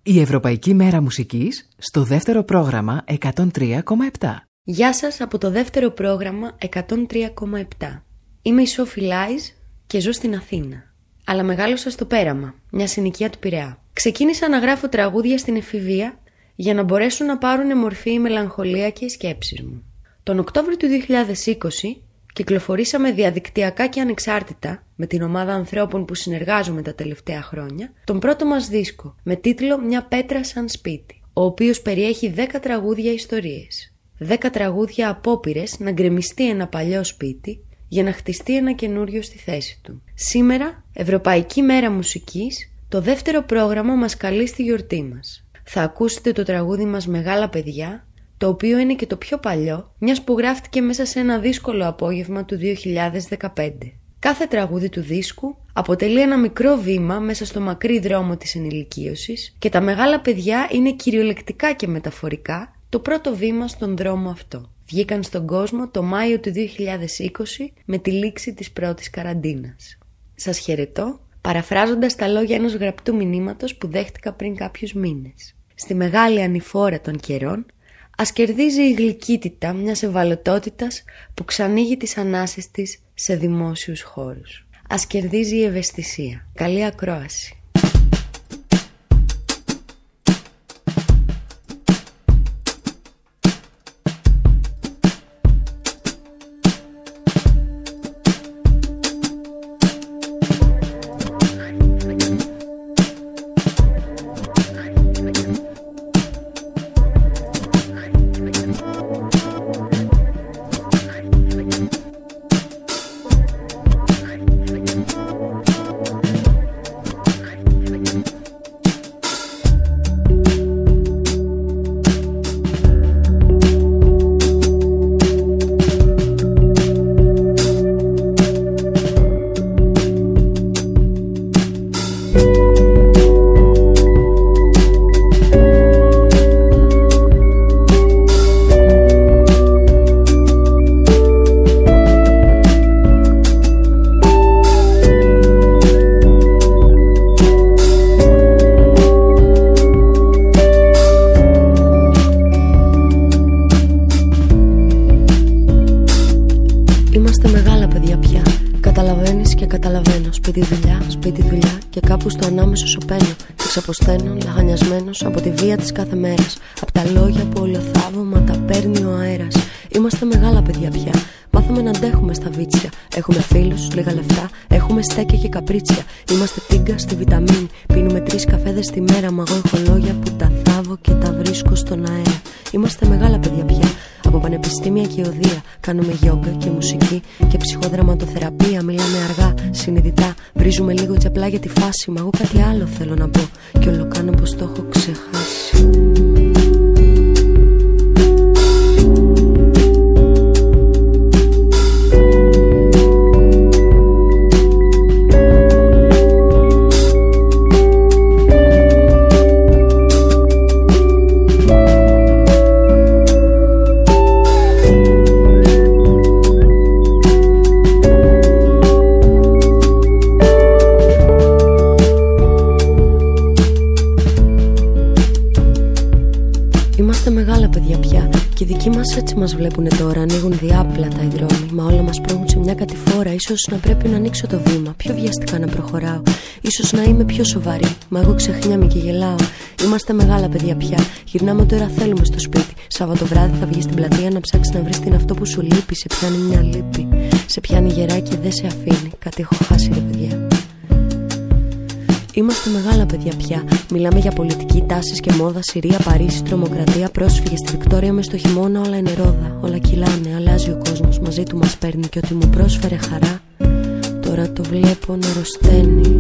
Η Ευρωπαϊκή Μέρα Μουσικής στο δεύτερο πρόγραμμα 103,7. Γεια σας από το δεύτερο πρόγραμμα 103,7. Είμαι η Σόφη Λάιζ και ζω στην Αθήνα. Αλλά μεγάλωσα στο Πέραμα, μια συνοικία του Πειραιά. Ξεκίνησα να γράφω τραγούδια στην εφηβεία για να μπορέσουν να πάρουν μορφή η μελαγχολία και οι σκέψεις μου. Τον Οκτώβριο του 2020 κυκλοφορήσαμε διαδικτυακά και ανεξάρτητα με την ομάδα ανθρώπων που συνεργάζομαι τα τελευταία χρόνια τον πρώτο μας δίσκο με τίτλο «Μια πέτρα σαν σπίτι», ο οποίος περιέχει 10 τραγούδια ιστορίες. 10 τραγούδια απόπειρες να γκρεμιστεί ένα παλιό σπίτι για να χτιστεί ένα καινούριο στη θέση του. Σήμερα, Ευρωπαϊκή Μέρα Μουσικής, το δεύτερο πρόγραμμα μας καλεί στη γιορτή μας. Θα ακούσετε το τραγούδι μας «Μεγάλα παιδιά», το οποίο είναι και το πιο παλιό, μιας που γράφτηκε μέσα σε ένα δύσκολο απόγευμα του 2015. Κάθε τραγούδι του δίσκου αποτελεί ένα μικρό βήμα μέσα στο μακρύ δρόμο της ενηλικίωσης και τα μεγάλα παιδιά είναι κυριολεκτικά και μεταφορικά το πρώτο βήμα στον δρόμο αυτό. Βγήκαν στον κόσμο το Μάιο του 2020 με τη λήξη της πρώτης καραντίνας. Σας χαιρετώ, παραφράζοντας τα λόγια ενός γραπτού μηνύματος που δέχτηκα πριν κάποιους μήνες. Στη μεγάλη ανηφόρα των καιρών, ας κερδίζει η γλυκύτητα μιας ευαλωτότητας που ξανοίγει τις ανάσες της σε δημόσιους χώρους. Ας κερδίζει η ευαισθησία. Καλή ακρόαση. Σπίτι δουλειά και κάπου στο ανάμεσο σωπαίνω. Και ξαποσταίνω λαγανιασμένος από τη βία της κάθε μέρας. Απ' τα λόγια που ολοθάβωμα τα παίρνει ο αέρας. Είμαστε μεγάλα παιδιά πια. Μάθαμε να αντέχουμε στα βίτσια. Έχουμε φίλους, λίγα λεφτά. Έχουμε στέκια και καπρίτσια. Είμαστε τίγκα στη βιταμίνη. Πίνουμε 3 καφέδες τη μέρα. Μα εγώ έχω λόγια που τα θάβω και τα βρίσκω στον αέρα. Είμαστε μεγάλα παιδιά πια. Από πανεπιστήμια και οδεία. Κάνουμε γιόγκα και μουσική και ψυχοδραματοθεραπεία. Μιλάμε αργά, συνειδητά. Βρίζουμε λίγο τσαπλά για τη φάση. Μα εγώ κάτι άλλο θέλω να πω. Κι όλο κάνω πως το έχω ξεχάσει. Έτσι μας βλέπουνε τώρα, ανοίγουν διάπλατα οι δρόμοι. Μα όλα μας πρόκουν σε μια κατηφόρα. Ίσως να πρέπει να ανοίξω το βήμα, πιο βιαστικά να προχωράω. Ίσως να είμαι πιο σοβαρή, μα εγώ ξεχνιάμαι και γελάω. Είμαστε μεγάλα παιδιά πια. Γυρνάμε τώρα θέλουμε στο σπίτι. Σάββατο βράδυ θα βγεις στην πλατεία να ψάξεις να βρεις τι είναι αυτό που σου λείπει. Σε πιάνει μια λύπη, σε πιάνει γερά και δεν σε αφήνει. Κάτι έχω χάσει ρε παιδιά. Είμαστε μεγάλα παιδιά πια. Μιλάμε για πολιτική, τάσεις και μόδα. Συρία, Παρίσι, τρομοκρατία, πρόσφυγες στη Βικτόρια μες στο χειμώνα. Όλα είναι ρόδα, όλα κυλάνε. Αλλάζει ο κόσμος, μαζί του μας παίρνει. Και ό,τι μου πρόσφερε χαρά, τώρα το βλέπω να ρωσταίνει.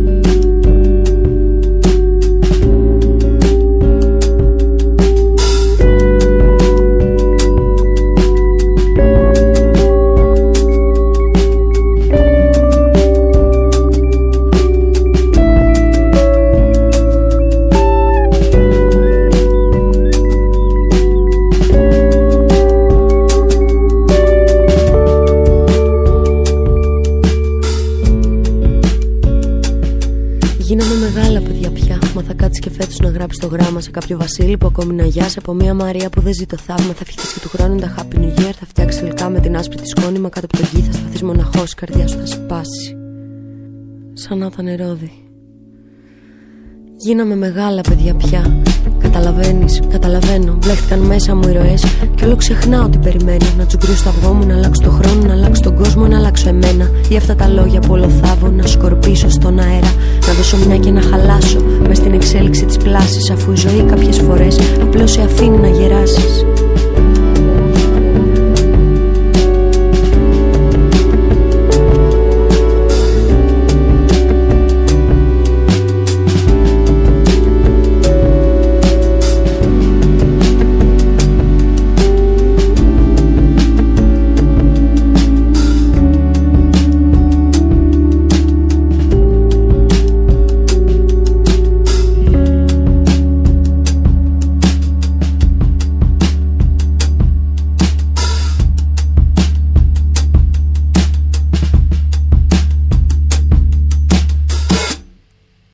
και φέτος να γράψεις το γράμμα σε κάποιο Βασίλη που ακόμη να γιάσει. Από μια Μαρία που δεν ζει το θαύμα. Θα ευχηθείς και του χρόνου τα Happy New Year. Θα φτιάξεις γλυκά με την άσπρη τη σκόνη. Μα κάτω από τον γη θα σταθείς μοναχός. Η καρδιά σου θα σπάσει σαν να ήταν ρόδι. Γίναμε μεγάλα παιδιά πια. Καταλαβαίνεις, καταλαβαίνω. Μπλέχτηκαν μέσα μου οι ροές. Κι όλο ξεχνάω τι περιμένω. Να τσουγκρίσω στο αυγό μου, να αλλάξω τον χρόνο, να αλλάξω τον κόσμο, να αλλάξω εμένα. Ή αυτά τα λόγια που όλο θάβω, να σκορπίσω στον αέρα. Να δώσω μια και να χαλάσω μες στην εξέλιξη της πλάσης. Αφού η ζωή κάποιες φορές απλώς σε αφήνει να γεράσεις.